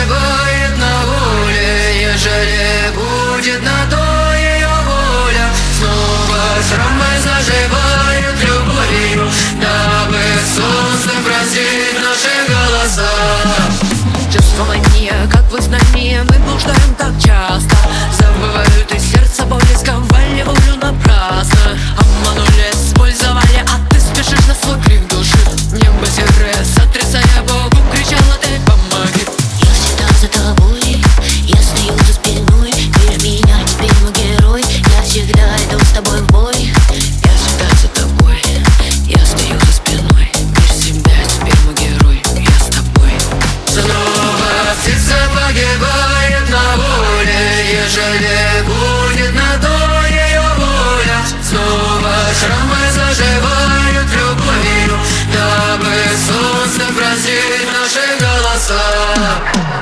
погибает на воле, ежели будет на то ее воля. Снова шрамы заживают любовью, дабы солнце просить наши голоса. Чувствование, как вы знания, мы блуждаем так часто. Забывают из сердца боли, сковали волю напрасно. Обманули, использовали, а ты спешишь на свой крик души. Небо серое, сотрясая Богу, кричала ты: помоги. Я всегда за тобой, я стою за спиной. Верь в меня, теперь мой герой. Я всегда иду с тобой в бой. Я всегда за тобой, я стою за спиной. Верь в себя, теперь мой герой, я с тобой. Снова птица погибает на воле, ежели будет на то ее воля. Снова шрамы заживают любовью, дабы солнце просить наши голоса.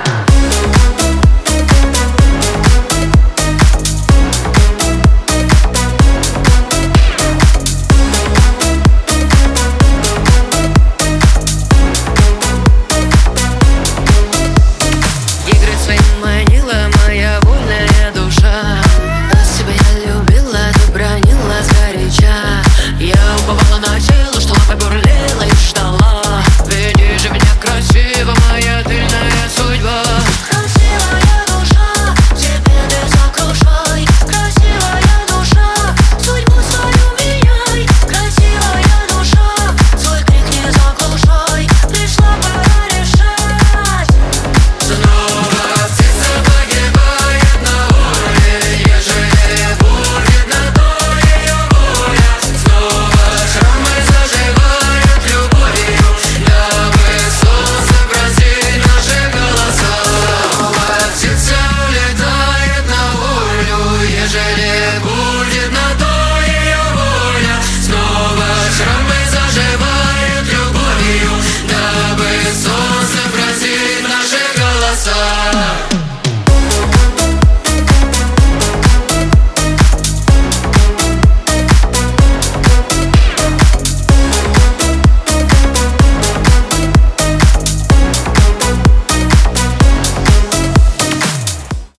Игры своим манила моя вольная душа. До себя я любила, ты бронила сгоряча. Я уповала на тело, что побурлила и ждала. Веди же меня красиво, моя тыльная судьба. Красивая душа, тебе ты сокрушай. Красивая душа, судьбу свою меняй. Красивая душа, свой крик не заглушай. Пришла пора решать. Снова птица погибает на воле, ежели будет на то ее воля. Снова шрамы заживают любовью, дабы солнце просить наши голоса. Снова птица улетает на волю, ежели будет на то ее воля. Снова шрамы заживают любовью, дабы солнце просить наши голоса.